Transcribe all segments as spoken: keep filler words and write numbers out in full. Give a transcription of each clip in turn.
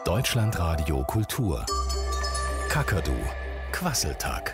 Deutschlandradio Kultur. Kakadu. Quasseltag.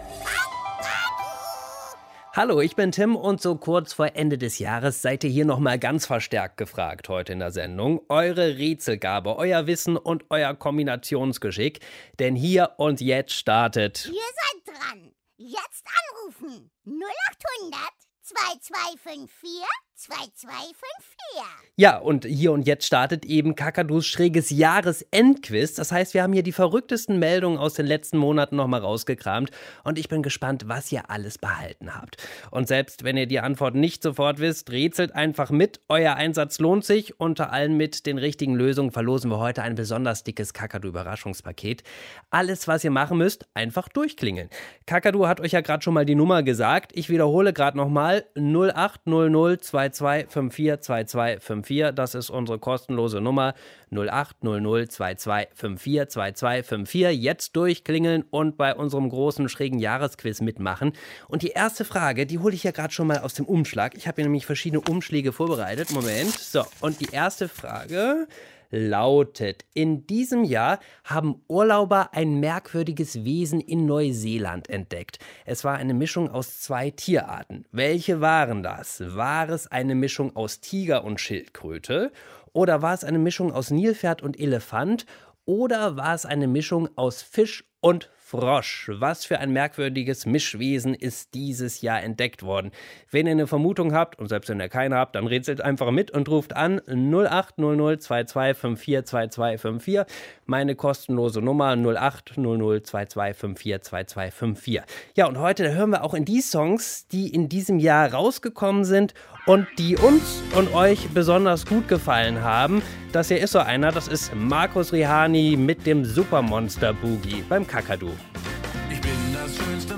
Hallo, ich bin Tim und so kurz vor Ende des Jahres seid ihr hier nochmal ganz verstärkt gefragt heute in der Sendung. Eure Rätselgabe, euer Wissen und euer Kombinationsgeschick. Denn hier und jetzt startet... Ihr seid dran. Jetzt anrufen. null achthundert zwei zwei fünf vier zwei zwei fünf vier. Ja, und hier und jetzt startet eben Kakadus schräges Jahresendquiz. Das heißt, wir haben hier die verrücktesten Meldungen aus den letzten Monaten nochmal rausgekramt. Und ich bin gespannt, was ihr alles behalten habt. Und selbst wenn ihr die Antwort nicht sofort wisst, rätselt einfach mit. Euer Einsatz lohnt sich. Unter allen mit den richtigen Lösungen verlosen wir heute ein besonders dickes Kakadu-Überraschungspaket. Alles, was ihr machen müsst, einfach durchklingeln. Kakadu hat euch ja gerade schon mal die Nummer gesagt. Ich wiederhole gerade nochmal. null acht null null zwei zwei fünf vier zwei zwei fünf vier. Das ist unsere kostenlose Nummer. null acht null null zwei zwei fünf vier zwei zwei fünf vier. Jetzt durchklingeln und bei unserem großen schrägen Jahresquiz mitmachen. Und die erste Frage, die hole ich ja gerade schon mal aus dem Umschlag. Ich habe hier nämlich verschiedene Umschläge vorbereitet. Moment. So, und die erste Frage lautet: In diesem Jahr haben Urlauber ein merkwürdiges Wesen in Neuseeland entdeckt. Es war eine Mischung aus zwei Tierarten. Welche waren das? War es eine Mischung aus Tiger und Schildkröte? Oder war es eine Mischung aus Nilpferd und Elefant? Oder war es eine Mischung aus Fisch und Frosch? Was für ein merkwürdiges Mischwesen ist dieses Jahr entdeckt worden? Wenn ihr eine Vermutung habt, und selbst wenn ihr keine habt, dann rätselt einfach mit und ruft an null acht null null zwei zwei fünf vier zwei zwei fünf vier. Meine kostenlose Nummer null acht null null zwei zwei fünf vier zwei zwei fünf vier. Ja, und heute hören wir auch in die Songs, die in diesem Jahr rausgekommen sind und die uns und euch besonders gut gefallen haben. Das hier ist so einer, das ist Markus Rihani mit dem Supermonster Boogie beim Kakadu. Ich bin das Schönste.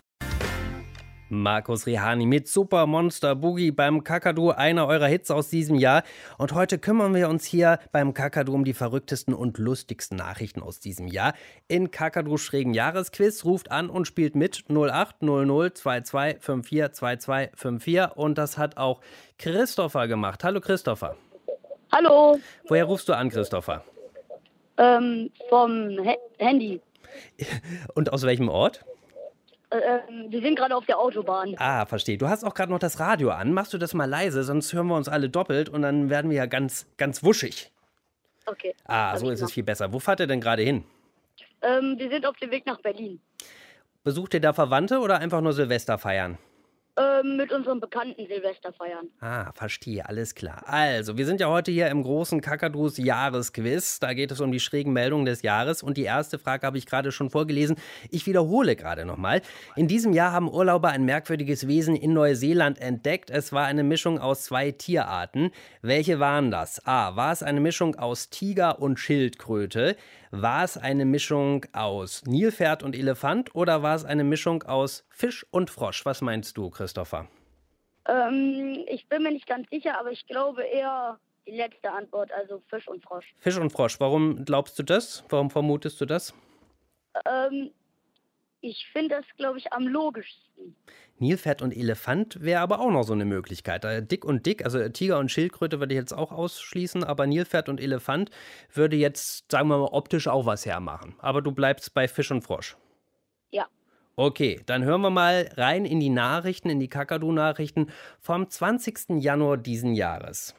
Markus Rihani mit Supermonster Boogie beim Kakadu, einer eurer Hits aus diesem Jahr. Und heute kümmern wir uns hier beim Kakadu um die verrücktesten und lustigsten Nachrichten aus diesem Jahr. In Kakadus schrägen Jahresquiz ruft an und spielt mit null acht null null zwei zwei fünf vier zwei zwei fünf vier. Und das hat auch Christopher gemacht. Hallo Christopher. Hallo. Woher rufst du an, Christopher? Ähm, vom He- Handy. Und aus welchem Ort? Ähm, wir sind gerade auf der Autobahn. Ah, verstehe. Du hast auch gerade noch das Radio an. Machst du das mal leise, sonst hören wir uns alle doppelt und dann werden wir ja ganz, ganz wuschig. Okay. Ah, so ist es viel besser. Wo fahrt ihr denn gerade hin? Ähm, wir sind auf dem Weg nach Berlin. Besucht ihr da Verwandte oder einfach nur Silvester feiern? Ähm, mit unserem Bekannten Silvester feiern. Ah, verstehe, alles klar. Also, wir sind ja heute hier im großen Kakadus Jahresquiz. Da geht es um die schrägen Meldungen des Jahres. Und die erste Frage habe ich gerade schon vorgelesen. Ich wiederhole gerade nochmal. In diesem Jahr haben Urlauber ein merkwürdiges Wesen in Neuseeland entdeckt. Es war eine Mischung aus zwei Tierarten. Welche waren das? A. War es eine Mischung aus Tiger und Schildkröte? War es eine Mischung aus Nilpferd und Elefant? Oder war es eine Mischung aus Fisch und Frosch? Was meinst du, Christopher? Ähm, ich bin mir nicht ganz sicher, aber ich glaube eher die letzte Antwort, also Fisch und Frosch. Fisch und Frosch. Warum glaubst du das? Warum vermutest du das? Ähm, ich finde das, glaube ich, am logischsten. Nilpferd und Elefant wäre aber auch noch so eine Möglichkeit. Äh, Dick und Dick, also Tiger und Schildkröte würde ich jetzt auch ausschließen, aber Nilpferd und Elefant würde jetzt, sagen wir mal, optisch auch was hermachen. Aber du bleibst bei Fisch und Frosch. Ja. Okay, dann hören wir mal rein in die Nachrichten, in die Kakadu-Nachrichten vom zwanzigsten Januar diesen Jahres.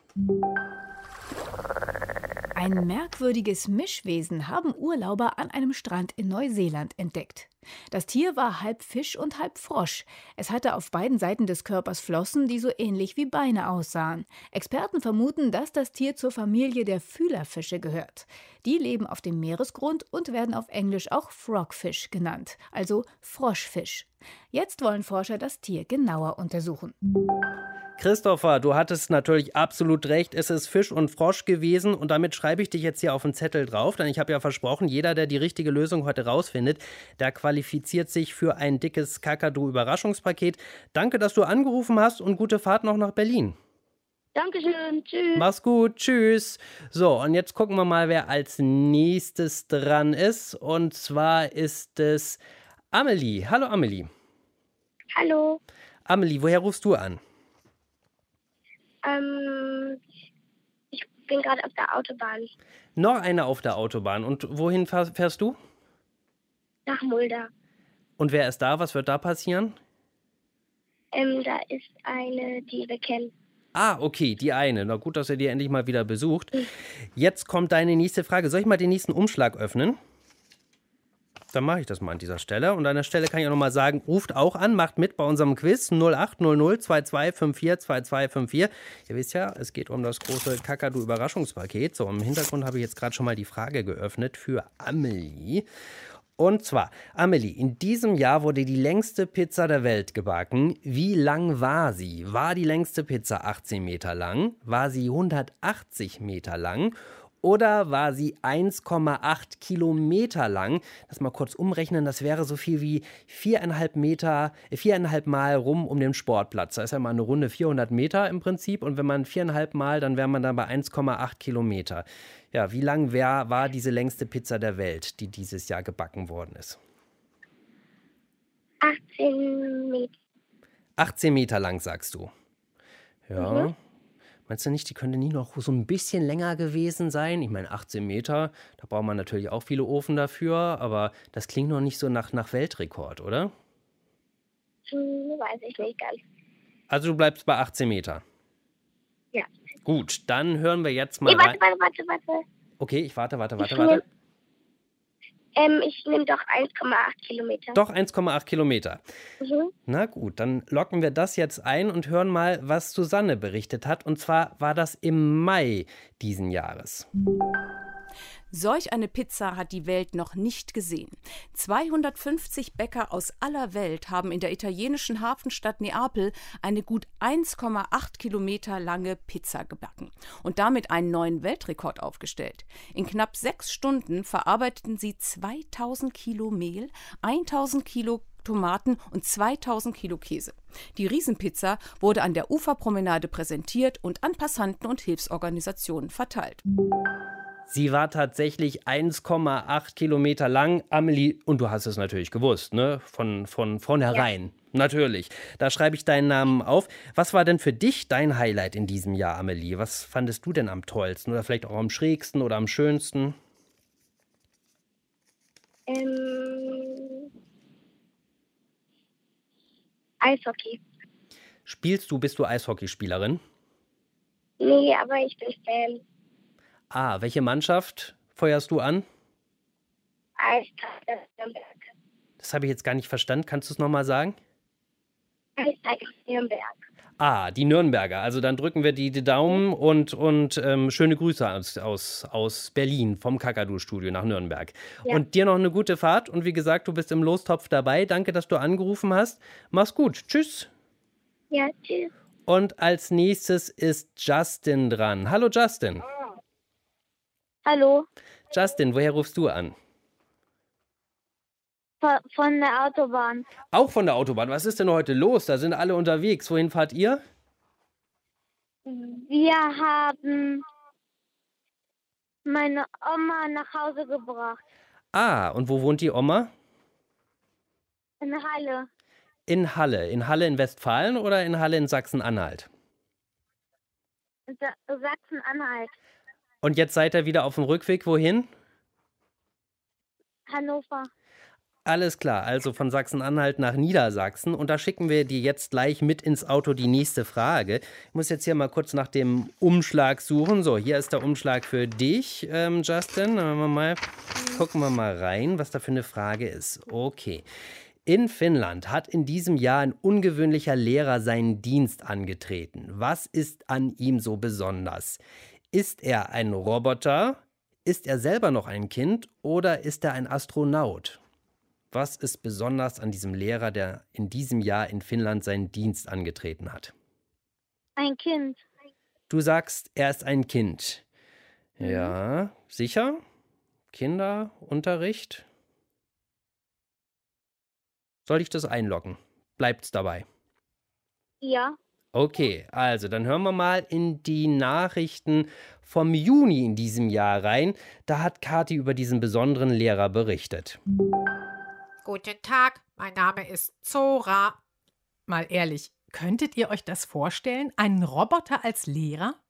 Ein merkwürdiges Mischwesen haben Urlauber an einem Strand in Neuseeland entdeckt. Das Tier war halb Fisch und halb Frosch. Es hatte auf beiden Seiten des Körpers Flossen, die so ähnlich wie Beine aussahen. Experten vermuten, dass das Tier zur Familie der Fühlerfische gehört. Die leben auf dem Meeresgrund und werden auf Englisch auch Frogfish genannt, also Froschfisch. Jetzt wollen Forscher das Tier genauer untersuchen. Christopher, du hattest natürlich absolut recht, es ist Fisch und Frosch gewesen und damit schreibe ich dich jetzt hier auf den Zettel drauf, denn ich habe ja versprochen, jeder, der die richtige Lösung heute rausfindet, der qualifiziert sich für ein dickes Kakadu-Überraschungspaket. Danke, dass du angerufen hast und gute Fahrt noch nach Berlin. Dankeschön, tschüss. Mach's gut, tschüss. So, und jetzt gucken wir mal, wer als nächstes dran ist. Und zwar ist es Amelie. Hallo Amelie. Hallo. Amelie, woher rufst du an? Ähm, ich bin gerade auf der Autobahn Noch eine auf der Autobahn. Und wohin fahr- fährst du? nach Mulda. Und wer ist da? Was wird da passieren? Ähm, da ist eine, die wir kennen. Ah, okay, die eine. Na gut, dass er dir endlich mal wieder besucht. Jetzt kommt deine nächste Frage. Soll ich mal den nächsten Umschlag öffnen? Dann mache ich das mal an dieser Stelle. Und an der Stelle kann ich auch noch mal sagen, ruft auch an, macht mit bei unserem Quiz null acht null null zwei zwei fünf vier zwei zwei fünf vier. Ihr wisst ja, es geht um das große Kakadu-Überraschungspaket. So, im Hintergrund habe ich jetzt gerade schon mal die Frage geöffnet für Amelie. Und zwar, Amelie, in diesem Jahr wurde die längste Pizza der Welt gebacken. Wie lang war sie? War die längste Pizza achtzehn Meter lang? War sie hundertachtzig Meter lang? Oder war sie eins Komma acht Kilometer lang? Das mal kurz umrechnen, das wäre so viel wie viereinhalb Meter, äh, viereinhalb Mal rum um den Sportplatz. Da ist ja mal eine Runde vierhundert Meter im Prinzip. Und wenn man viereinhalb Mal, dann wäre man dann bei eins Komma acht Kilometer. Ja, wie lang wär, war diese längste Pizza der Welt, die dieses Jahr gebacken worden ist? achtzehn Meter. achtzehn Meter lang, sagst du. Ja. Mhm. Meinst du nicht, die könnte nie noch so ein bisschen länger gewesen sein? Ich meine, achtzehn Meter, da braucht man natürlich auch viele Ofen dafür, aber das klingt noch nicht so nach, nach Weltrekord, oder? Hm, weiß ich nicht ganz. Also du bleibst bei achtzehn Meter. Ja. Gut, dann hören wir jetzt mal Nee, rein. warte, warte, warte, warte. Okay, ich warte, warte, warte, Ich warte. nehm- Ähm, ich nehme doch eins Komma acht Kilometer. Doch eins Komma acht Kilometer. Mhm. Na gut, dann locken wir das jetzt ein und hören mal, was Susanne berichtet hat. Und zwar war das im Mai diesen Jahres. Solch eine Pizza hat die Welt noch nicht gesehen. zweihundertfünfzig Bäcker aus aller Welt haben in der italienischen Hafenstadt Neapel eine gut eins Komma acht Kilometer lange Pizza gebacken und damit einen neuen Weltrekord aufgestellt. In knapp sechs Stunden verarbeiteten sie zweitausend Kilo Mehl, tausend Kilo Tomaten und zweitausend Kilo Käse. Die Riesenpizza wurde an der Uferpromenade präsentiert und an Passanten und Hilfsorganisationen verteilt. Sie war tatsächlich eins Komma acht Kilometer lang. Amelie, und du hast es natürlich gewusst, ne? Von, von vornherein. Ja. Natürlich. Da schreibe ich deinen Namen auf. Was war denn für dich dein Highlight in diesem Jahr, Amelie? Was fandest du denn am tollsten oder vielleicht auch am schrägsten oder am schönsten? Ähm, Eishockey. Spielst du, bist du Eishockeyspielerin? Nee, aber ich bin Fan. Ah, welche Mannschaft feuerst du an? Eistage Nürnberg. Das habe ich jetzt gar nicht verstanden. Kannst du es nochmal sagen? Eistage Nürnberg. Ah, die Nürnberger. Also dann drücken wir die, die Daumen und, und ähm, schöne Grüße aus, aus, aus Berlin vom Kakadu-Studio nach Nürnberg. Ja. Und dir noch eine gute Fahrt. Und wie gesagt, du bist im Lostopf dabei. Danke, dass du angerufen hast. Mach's gut. Tschüss. Ja, tschüss. Und als nächstes ist Justin dran. Hallo Justin. Hallo. Justin, woher rufst du an? Von der Autobahn. Auch von der Autobahn. Was ist denn heute los? Da sind alle unterwegs. Wohin fahrt ihr? Wir haben meine Oma nach Hause gebracht. Ah, und wo wohnt die Oma? In Halle. In Halle. In Halle in Westfalen oder in Halle in Sachsen-Anhalt? In Sa- Sachsen-Anhalt. Und jetzt seid ihr wieder auf dem Rückweg. Wohin? Hannover. Alles klar, also von Sachsen-Anhalt nach Niedersachsen. Und da schicken wir dir jetzt gleich mit ins Auto die nächste Frage. Ich muss jetzt hier mal kurz nach dem Umschlag suchen. So, hier ist der Umschlag für dich, ähm, Justin. Dann wir mal, gucken wir mal rein, was da für eine Frage ist. Okay. In Finnland hat in diesem Jahr ein ungewöhnlicher Lehrer seinen Dienst angetreten. Was ist an ihm so besonders? Ist er ein Roboter? Ist er selber noch ein Kind? Oder ist er ein Astronaut? Was ist besonders an diesem Lehrer, der in diesem Jahr in Finnland seinen Dienst angetreten hat? Ein Kind. Du sagst, er ist ein Kind. Ja, sicher? Kinderunterricht? Soll ich das einloggen? Bleibt's dabei? Ja. Okay, also dann hören wir mal in die Nachrichten vom Juni in diesem Jahr rein. Da hat Kathi über diesen besonderen Lehrer berichtet. Guten Tag, mein Name ist Zora. Mal ehrlich, könntet ihr euch das vorstellen? Einen Roboter als Lehrer?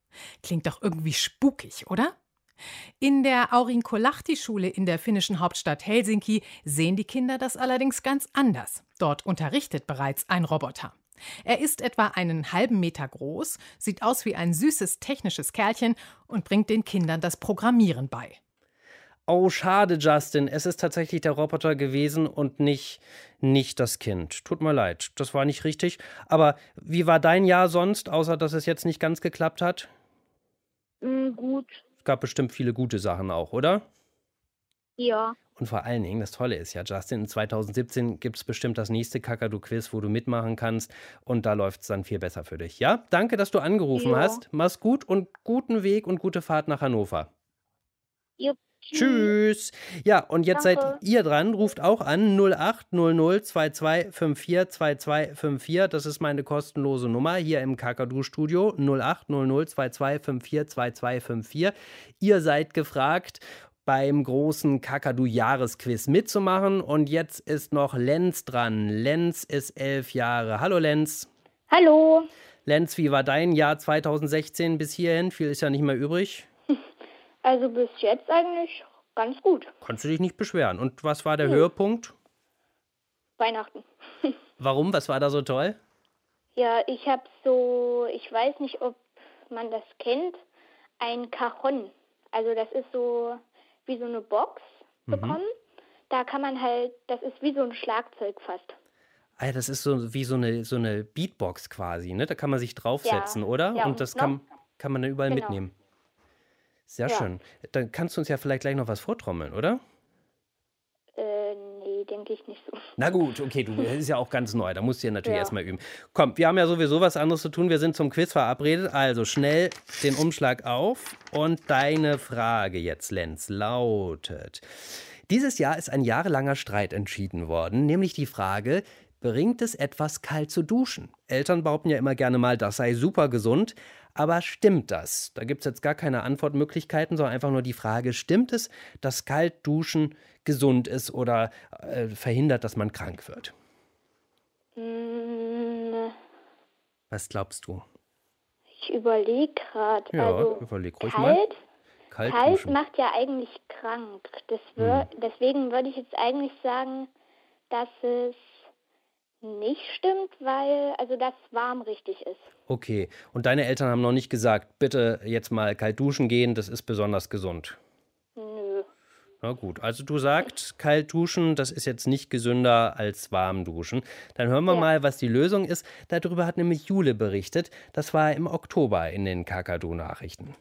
Klingt doch irgendwie spukig, oder? In der Aurinkolahti-Schule in der finnischen Hauptstadt Helsinki sehen die Kinder das allerdings ganz anders. Dort unterrichtet bereits ein Roboter. Er ist etwa einen halben Meter groß, sieht aus wie ein süßes technisches Kerlchen und bringt den Kindern das Programmieren bei. Oh, schade, Justin. Es ist tatsächlich der Roboter gewesen und nicht, nicht das Kind. Tut mir leid, das war nicht richtig. Aber wie war dein Jahr sonst, außer dass es jetzt nicht ganz geklappt hat? Mm, gut. Es gab bestimmt viele gute Sachen auch, oder? Ja. Und vor allen Dingen, das Tolle ist ja, Justin, in zwanzig siebzehn gibt es bestimmt das nächste Kakadu-Quiz, wo du mitmachen kannst. Und da läuft es dann viel besser für dich. Ja, danke, dass du angerufen Ja. hast. Mach's gut und guten Weg und gute Fahrt nach Hannover. Jupp. Tschüss. Ja, und jetzt Danke. seid ihr dran. Ruft auch an null acht null null zwei zwei fünf vier zwei zwei fünf vier. Das ist meine kostenlose Nummer hier im Kakadu-Studio. null acht null null zwei zwei fünf vier zwei zwei fünf vier. Ihr seid gefragt, beim großen Kakadu-Jahresquiz mitzumachen. Und jetzt ist noch Lenz dran. Lenz ist elf Jahre. Hallo Lenz. Hallo. Lenz, wie war dein Jahr zwanzig sechzehn bis hierhin? Viel ist ja nicht mehr übrig. Also bis jetzt eigentlich ganz gut. Konntest du dich nicht beschweren. Und was war der Hm. Höhepunkt? Weihnachten. Warum? Was war da so toll? Ja, ich habe so, ich weiß nicht, ob man das kennt, ein Cajon. Also das ist so wie so eine Box bekommen. Da kann man halt, das ist wie so ein Schlagzeug fast. Ah, das ist so wie so eine, so eine Beatbox quasi, ne? Da kann man sich draufsetzen, Ja. oder? Ja, und und das noch- kann, kann man dann überall Genau. mitnehmen. Sehr Ja. schön. Dann kannst du uns ja vielleicht gleich noch was vortrommeln, oder? Äh, nee, denke ich nicht so. Na gut, okay, du, das ist ja auch ganz neu, da musst du ja natürlich Ja. erstmal üben. Komm, wir haben ja sowieso was anderes zu tun, wir sind zum Quiz verabredet, also schnell den Umschlag auf und deine Frage jetzt, Lenz, lautet: Dieses Jahr ist ein jahrelanger Streit entschieden worden, nämlich die Frage, bringt es etwas, kalt zu duschen? Eltern behaupten ja immer gerne mal, das sei super gesund, aber stimmt das? Da gibt es jetzt gar keine Antwortmöglichkeiten, sondern einfach nur die Frage, stimmt es, dass kalt duschen gesund ist oder äh, verhindert, dass man krank wird? Hm, Was glaubst du? ich überlege gerade. Ja, also überleg ruhig mal. kalt, Kalt, kalt duschen. macht ja eigentlich krank. Das wür- Deswegen würde ich jetzt eigentlich sagen, dass es nicht stimmt, weil also das warm richtig ist. Okay, und deine Eltern haben noch nicht gesagt, bitte jetzt mal kalt duschen gehen, das ist besonders gesund. Nö. Na gut, also du sagst, kalt duschen, das ist jetzt nicht gesünder als warm duschen. Dann hören wir Ja. mal, was die Lösung ist. Darüber hat nämlich Jule berichtet. Das war im Oktober in den Kakadu-Nachrichten.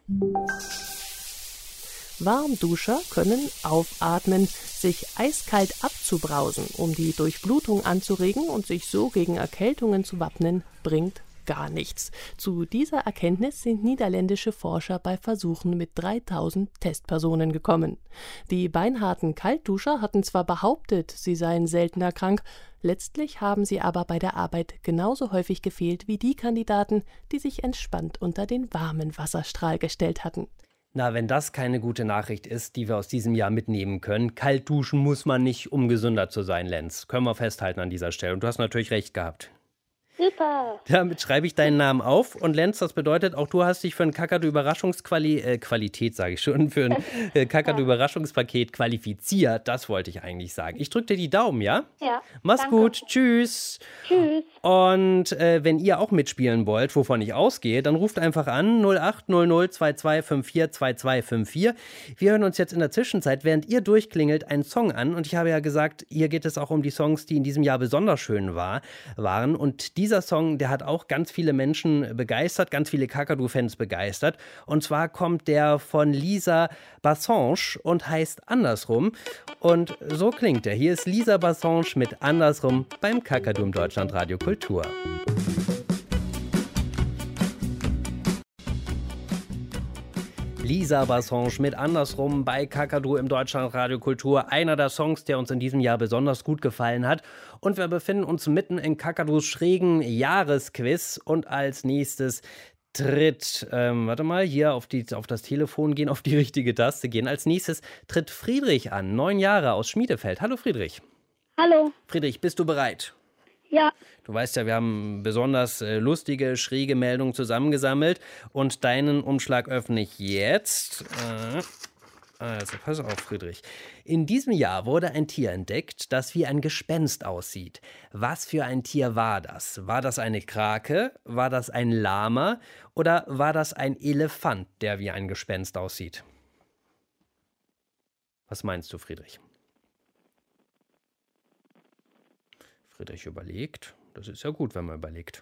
Warmduscher können aufatmen, sich eiskalt abzubrausen, um die Durchblutung anzuregen und sich so gegen Erkältungen zu wappnen, bringt gar nichts. Zu dieser Erkenntnis sind niederländische Forscher bei Versuchen mit dreitausend Testpersonen gekommen. Die beinharten Kaltduscher hatten zwar behauptet, sie seien seltener krank, letztlich haben sie aber bei der Arbeit genauso häufig gefehlt wie die Kandidaten, die sich entspannt unter den warmen Wasserstrahl gestellt hatten. Na, wenn das keine gute Nachricht ist, die wir aus diesem Jahr mitnehmen können, kalt duschen muss man nicht, um gesünder zu sein, Lenz. Können wir festhalten an dieser Stelle. Und du hast natürlich recht gehabt. Super. Damit schreibe ich deinen Namen auf. Und Lenz, das bedeutet, auch du hast dich für ein Kakadu-Überraschungsqualität, äh, Qualität sage ich schon, für ein äh, Kakadu-Überraschungspaket qualifiziert. Das wollte ich eigentlich sagen. Ich drücke dir die Daumen, ja? Ja. Mach's danke. gut. Tschüss. Tschüss. Und äh, wenn ihr auch mitspielen wollt, wovon ich ausgehe, dann ruft einfach an null acht null null zwei zwei fünf vier zwei zwei fünf vier. Wir hören uns jetzt in der Zwischenzeit, während ihr durchklingelt, einen Song an. Und ich habe ja gesagt, hier geht es auch um die Songs, die in diesem Jahr besonders schön war, waren. Und dieser Song, der hat auch ganz viele Menschen begeistert, ganz viele Kakadu-Fans begeistert. Und zwar kommt der von Lisa Bassange und heißt Andersrum. Und so klingt er. Hier ist Lisa Bassange mit Andersrum beim Kakadu im Deutschlandradio Kultur. Lisa Bassange mit Andersrum bei Kakadu im Deutschlandradio Kultur. Einer der Songs, der uns in diesem Jahr besonders gut gefallen hat. Und wir befinden uns mitten in Kakadus schrägen Jahresquiz. Und als nächstes tritt, ähm, warte mal, hier auf, die, auf das Telefon gehen, auf die richtige Taste gehen. Als nächstes tritt Friedrich an, neun Jahre aus Schmiedefeld. Hallo Friedrich. Hallo. Friedrich, bist du bereit? Ja. Du weißt ja, wir haben besonders äh, lustige, schräge Meldungen zusammengesammelt. Und deinen Umschlag öffne ich jetzt. Äh, also, pass auf, Friedrich. In diesem Jahr wurde ein Tier entdeckt, das wie ein Gespenst aussieht. Was für ein Tier war das? War das eine Krake? War das ein Lama? Oder war das ein Elefant, der wie ein Gespenst aussieht? Was meinst du, Friedrich? Friedrich überlegt. Das ist ja gut, wenn man überlegt.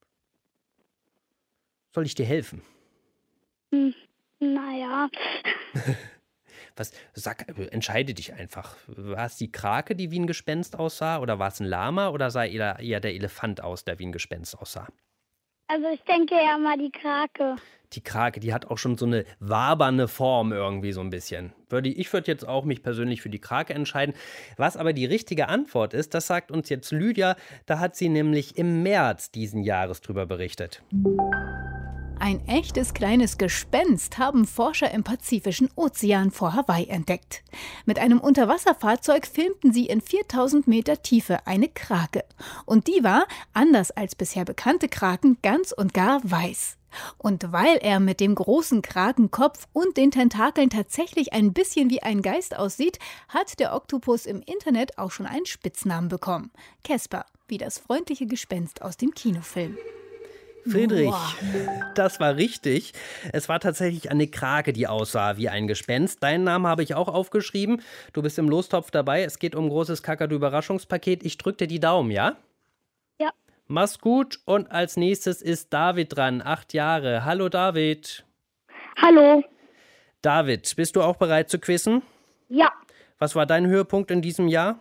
Soll ich dir helfen? Hm, naja. Was, sag, entscheide dich einfach. War es die Krake, die wie ein Gespenst aussah? Oder war es ein Lama? Oder sah eher, eher der Elefant aus, der wie ein Gespenst aussah? Also ich denke ja mal die Krake. Die Krake, die hat auch schon so eine wabernde Form irgendwie so ein bisschen. Würde, ich würde jetzt auch mich persönlich für die Krake entscheiden. Was aber die richtige Antwort ist, das sagt uns jetzt Lydia. Da hat sie nämlich im März diesen Jahres drüber berichtet. Ein echtes kleines Gespenst haben Forscher im Pazifischen Ozean vor Hawaii entdeckt. Mit einem Unterwasserfahrzeug filmten sie in viertausend Meter Tiefe eine Krake. Und die war, anders als bisher bekannte Kraken, ganz und gar weiß. Und weil er mit dem großen Krakenkopf und den Tentakeln tatsächlich ein bisschen wie ein Geist aussieht, hat der Oktopus im Internet auch schon einen Spitznamen bekommen. Casper, wie das freundliche Gespenst aus dem Kinofilm. Friedrich, Boah. Das war richtig. Es war tatsächlich eine Krake, die aussah wie ein Gespenst. Deinen Namen habe ich auch aufgeschrieben. Du bist im Lostopf dabei. Es geht um ein großes Kakadu-Überraschungspaket. Ich drücke dir die Daumen, ja? Ja. Mach's gut. Und als nächstes ist David dran, acht Jahre. Hallo David. Hallo. David, bist du auch bereit zu quizzen? Ja. Was war dein Höhepunkt in diesem Jahr?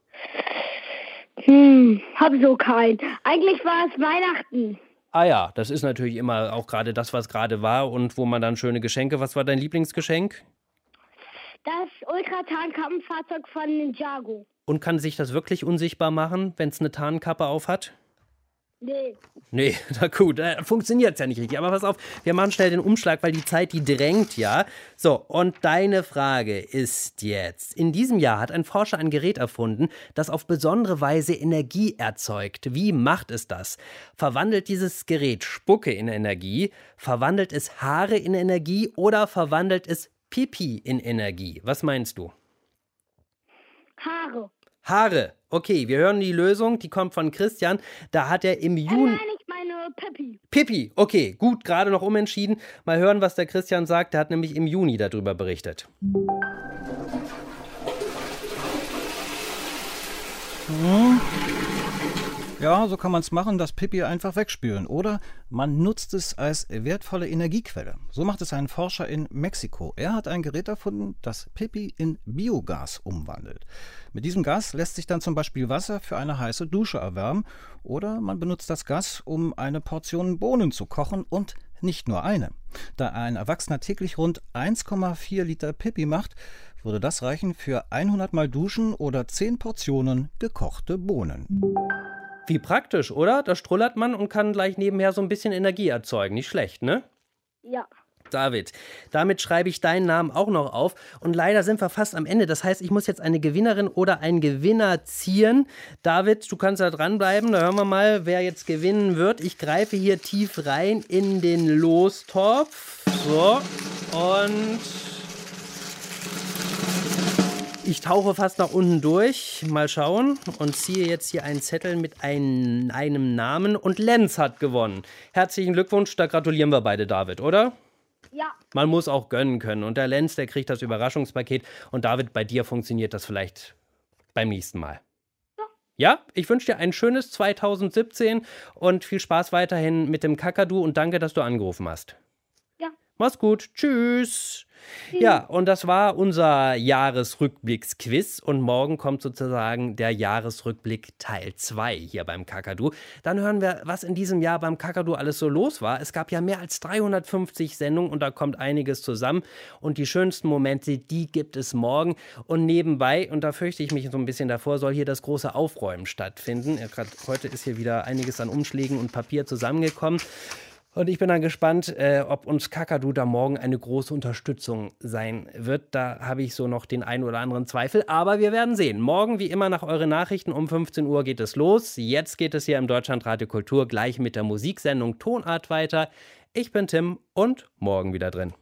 Hm, hab so keinen. Eigentlich war es Weihnachten. Ah ja, das ist natürlich immer auch gerade das, was gerade war und wo man dann schöne Geschenke. Was war dein Lieblingsgeschenk? Das Ultra-Tarnkampffahrzeug von Ninjago. Und kann sich das wirklich unsichtbar machen, wenn es eine Tarnkappe aufhat? Nee. Nee, na gut, äh, funktioniert ja nicht richtig. Aber pass auf, wir machen schnell den Umschlag, weil die Zeit, die drängt, ja. So, und deine Frage ist jetzt: In diesem Jahr hat ein Forscher ein Gerät erfunden, das auf besondere Weise Energie erzeugt. Wie macht es das? Verwandelt dieses Gerät Spucke in Energie? Verwandelt es Haare in Energie? Oder verwandelt es Pipi in Energie? Was meinst du? Haare. Haare. Okay, wir hören die Lösung, die kommt von Christian. Da hat er im Äh, Juni... nein, ich meine Pippi. Pippi, okay, gut, gerade noch umentschieden. Mal hören, was der Christian sagt. Der hat nämlich im Juni darüber berichtet. Hm. Ja, so kann man es machen, das Pipi einfach wegspülen. Oder man nutzt es als wertvolle Energiequelle. So macht es ein Forscher in Mexiko. Er hat ein Gerät erfunden, das Pipi in Biogas umwandelt. Mit diesem Gas lässt sich dann zum Beispiel Wasser für eine heiße Dusche erwärmen. Oder man benutzt das Gas, um eine Portion Bohnen zu kochen, und nicht nur eine. Da ein Erwachsener täglich rund eins Komma vier Liter Pipi macht, würde das reichen für hundert Mal Duschen oder zehn Portionen gekochte Bohnen. Wie praktisch, oder? Da strullert man und kann gleich nebenher so ein bisschen Energie erzeugen. Nicht schlecht, ne? Ja. David, damit schreibe ich deinen Namen auch noch auf. Und leider sind wir fast am Ende. Das heißt, ich muss jetzt eine Gewinnerin oder einen Gewinner ziehen. David, du kannst da dranbleiben. Da hören wir mal, wer jetzt gewinnen wird. Ich greife hier tief rein in den Lostopf. So. Und ich tauche fast nach unten durch. Mal schauen. Und ziehe jetzt hier einen Zettel mit ein, einem Namen. Und Lenz hat gewonnen. Herzlichen Glückwunsch. Da gratulieren wir beide, David, oder? Ja. Man muss auch gönnen können. Und der Lenz, der kriegt das Überraschungspaket. Und David, bei dir funktioniert das vielleicht beim nächsten Mal. Ja. Ja, ich wünsche dir ein schönes zwanzig siebzehn und viel Spaß weiterhin mit dem Kakadu und danke, dass du angerufen hast. Ja. Mach's gut. Tschüss. Ja, und das war unser Jahresrückblicksquiz und morgen kommt sozusagen der Jahresrückblick Teil zwei hier beim Kakadu. Dann hören wir, was in diesem Jahr beim Kakadu alles so los war. Es gab ja mehr als dreihundertfünfzig Sendungen und da kommt einiges zusammen und die schönsten Momente, die gibt es morgen und nebenbei, und da fürchte ich mich so ein bisschen davor, soll hier das große Aufräumen stattfinden. Ja, gerade heute ist hier wieder einiges an Umschlägen und Papier zusammengekommen. Und ich bin dann gespannt, äh, ob uns Kakadu da morgen eine große Unterstützung sein wird. Da habe ich so noch den einen oder anderen Zweifel. Aber wir werden sehen. Morgen, wie immer, nach euren Nachrichten um fünfzehn Uhr geht es los. Jetzt geht es hier im Deutschlandradio Kultur gleich mit der Musiksendung Tonart weiter. Ich bin Tim und morgen wieder drin.